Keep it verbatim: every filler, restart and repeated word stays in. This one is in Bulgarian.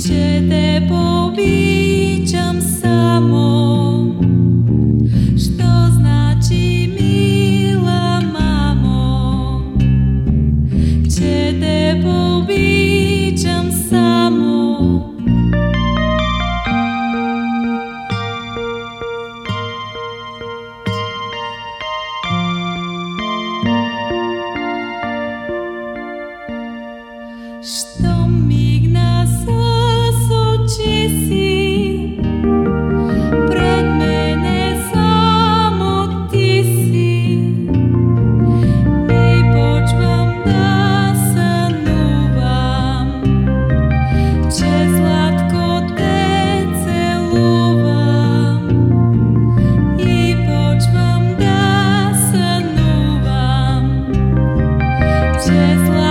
Че те обичам само, що значи мила мамо, че те обичам само. Що мигна с очи си, пред мене само ти си, и почвам да сънувам, че сладко те целувам, и почвам да сънувам, че сладко